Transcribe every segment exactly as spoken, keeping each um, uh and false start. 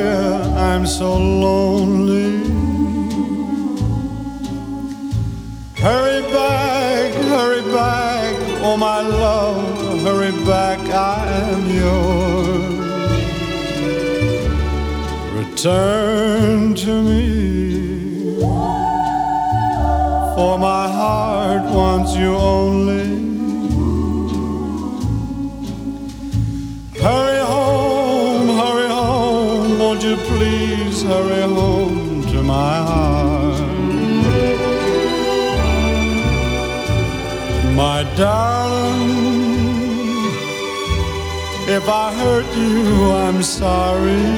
dear, I'm so lonely. Hurry back, hurry back, oh my love, hurry back, I'm yours. Return to me, for my heart wants you only. Hurry home, hurry home, won't you please hurry home to my heart. My darling, if I hurt you, I'm sorry.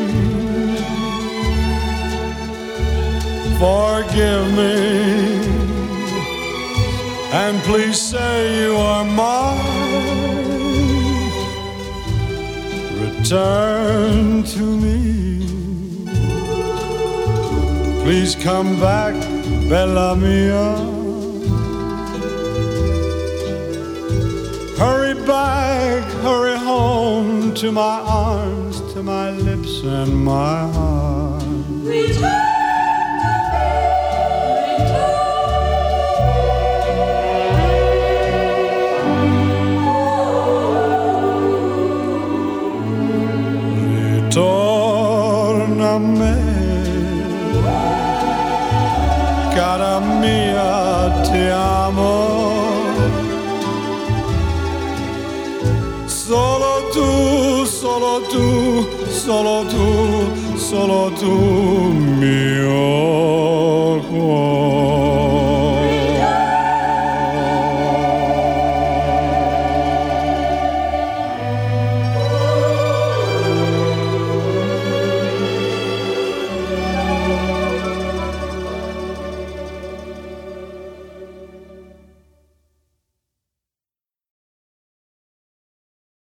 Forgive me, and please say you are mine. Return to me. Please come back, Bella Mia. Hurry back, hurry home to my arms, to my lips and my heart. Return. Torna a me, cara mia, ti amo. Solo tu, solo tu, solo tu, solo tu, mio cuore.